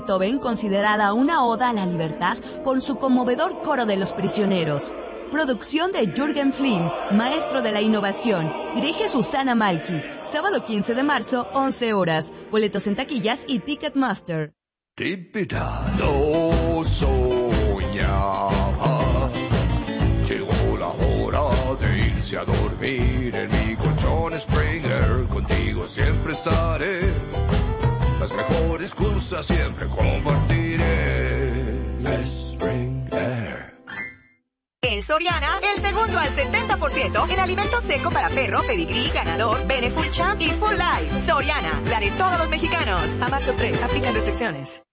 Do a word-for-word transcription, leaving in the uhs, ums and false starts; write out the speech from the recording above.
Beethoven, considerada una oda a la libertad por su conmovedor coro de los prisioneros. Producción de Jürgen Flynn, maestro de la innovación. Dirige Susana Malki. Sábado quince de marzo, once horas. Boletos en taquillas y Ticketmaster. No soñaba. Llegó la hora de irse a dormir en mi colchón Springer. Contigo siempre estaré. Las mejores cosas siempre compartiré. Springer. En Soriana, el segundo al setenta por ciento en alimento seco para perro, pedigrí, ganador, Beneful Champ y Full Life. Soriana, la de todos los mexicanos. A marzo tres, aplican restricciones.